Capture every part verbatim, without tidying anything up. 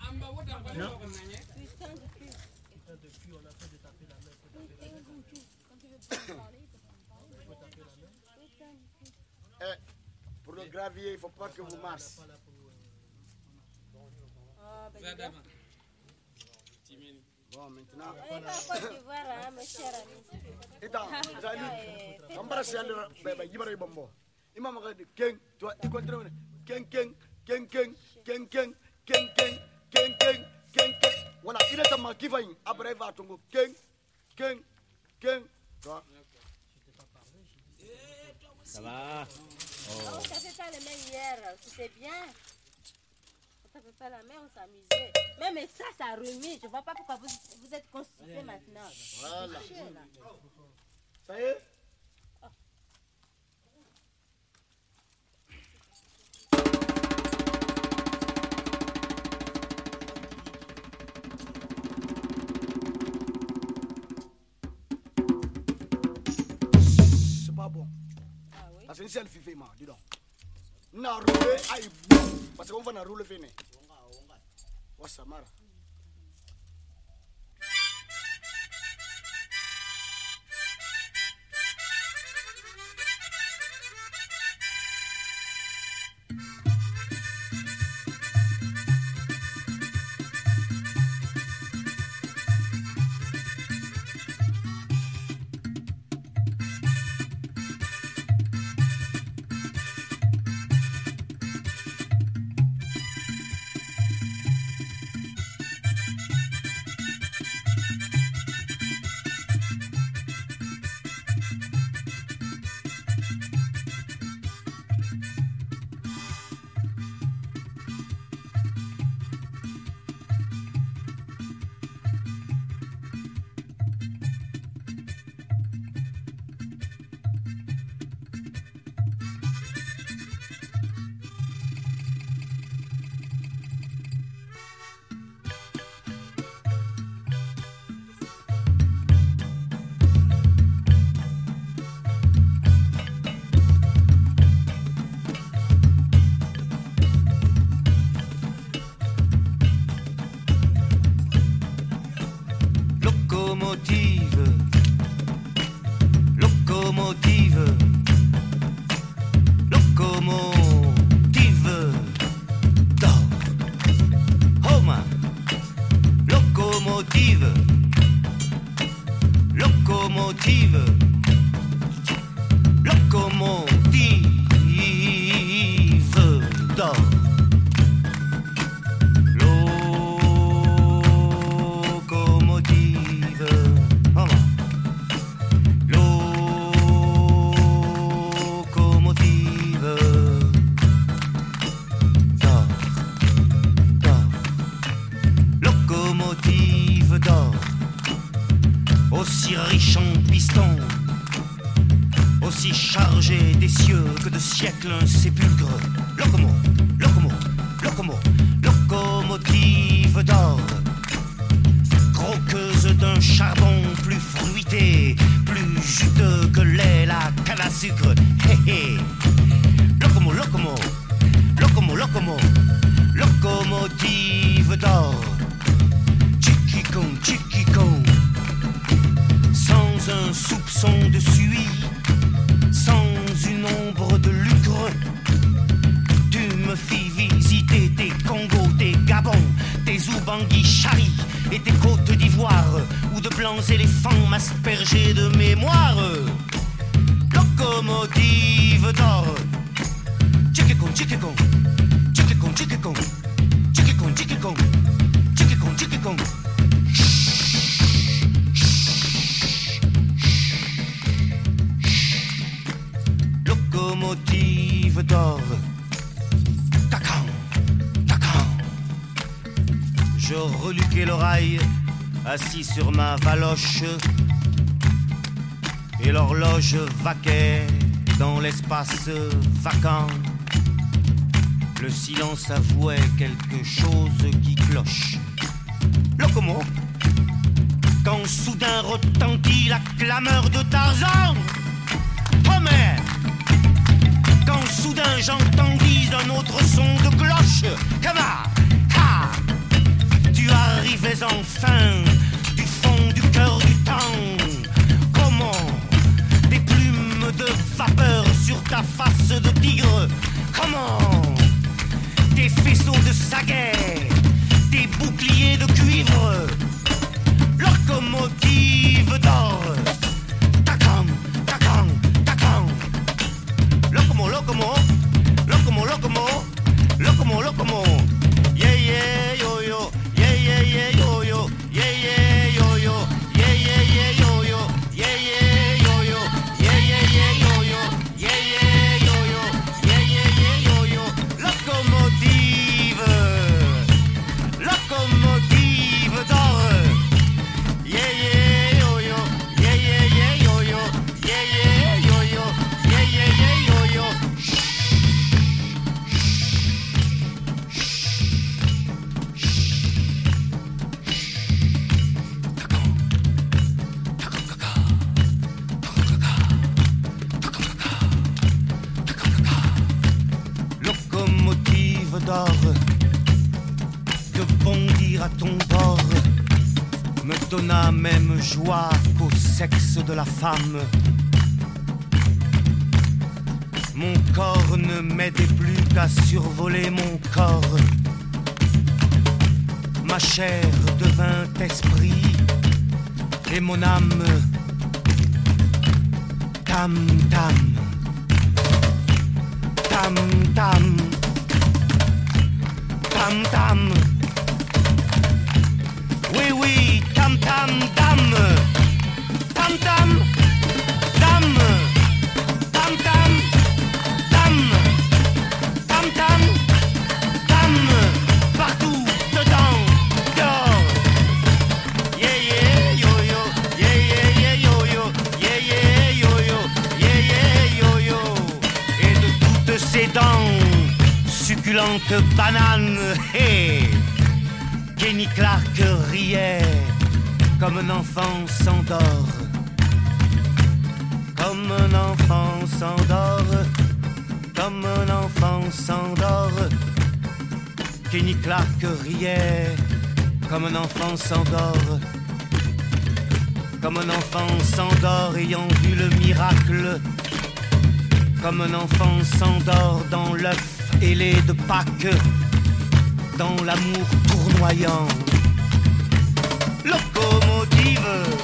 Non. Eh, pour le gravier, il ne faut pas que vous marchiez. Bon, maintenant. Ita, Zali, embrasse le bébé, Yibara Bombo. Imam Radi, King, toi, tu continues. King, King, King, King, King, King, King, King, King, King, King, King. Voilà, il est à ma kivaï. Après, il va à ton go. King, King, King. Toi. Ça va? Oh. On s'est fait pas les mains hier, c'était bien. On s'est fait pas la main, on s'amusait. Mais, mais ça, ça remet. Je vois pas pourquoi vous, vous êtes constipés maintenant. Voilà. Ça y est? Oh. C'est pas bon. Ah oui? Parce que c'est le fifi, ma, dis donc. Na roulé, aïe, boum. Parce qu'on va na rouler fini. What's the matter? Assis sur ma valoche, et l'horloge vaquait dans l'espace vacant. Le silence avouait quelque chose qui cloche. Locomo, quand soudain retentit la clameur de Tarzan. Homer, quand soudain j'entendis un autre son de cloche. Kama, ha, enfin du fond du cœur du temps. Comment des plumes de vapeur sur ta face de tigre? Comment des faisceaux de saguet, des boucliers de cuivre, locomotive d'or? Tacam, tacam, tacam. Locomo, locomo, locomo, locomo, locomo, locomo. Yeah, yeah, yo, yo, yeah, yeah, yeah, yo, yo, yeah, yeah, yo, yo, yeah, yeah, yeah, yo, yo, yeah, yeah, yo, yo, yeah, yeah, yeah, yo, yo, yeah, yeah, yo, yo, yeah, yeah, yeah, yo, yo. Locomotive, locomotive d'or. Yeah, yeah, yo, yo, yeah, yeah, yeah, yo, yo, yeah, yeah, yo, yo, yeah, yeah, yeah, yo, yo. Locomotive d'or, que bondir à ton bord me donna même joie qu'au sexe de la femme. Mon corps ne m'aidait plus qu'à survoler mon corps. Ma chair devint esprit et mon âme tam tam tam tam tam tam. Oui, oui, tam tam dame, tam tam dame, tam tam dame, tam tam dame, partout, dedans, dehors. Yeah, yeah, yo, yo, yeah, yeah, yeah, yo, yo, yeah, yeah, yo, yo, yeah, yeah, yo, yo. Et de toutes ces dents, succulentes bananes, hey. Kenny Clark riait comme un enfant s'endort, comme un enfant s'endort, comme un enfant s'endort. Kenny Clark riait comme un enfant s'endort, comme un enfant s'endort ayant vu le miracle, comme un enfant s'endort dans l'œuf ailé de Pâques, dans l'amour tournoyant. Locomotive,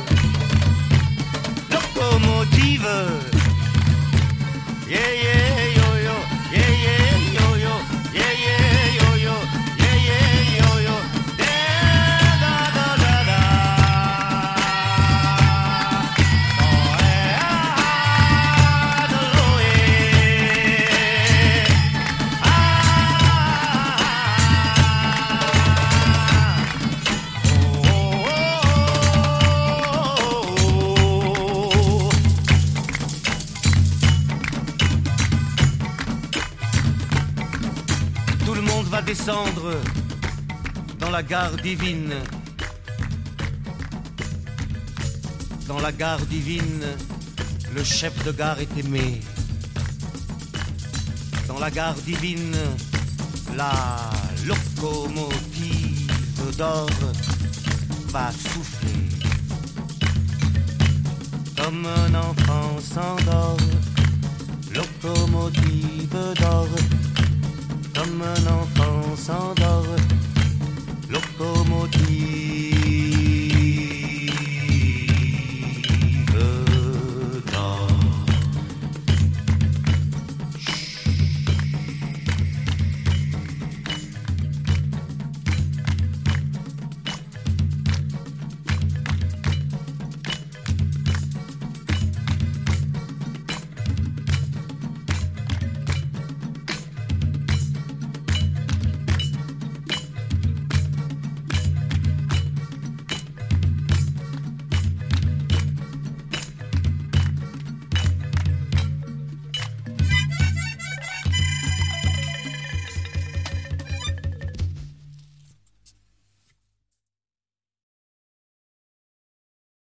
locomotive, yeah, yeah, yo, yo, yeah, yeah, yo, yo, yeah, yeah, yo, yo, yeah, yeah, yo, yo, da, da, da, da, da. Oh, eh, ah, de l'eau, eh. Descendre dans la gare divine. Dans la gare divine, le chef de gare est aimé. Dans la gare divine, la locomotive d'or va souffler. Comme un enfant s'endort, locomotive d'or. Comme un enfant s'endort,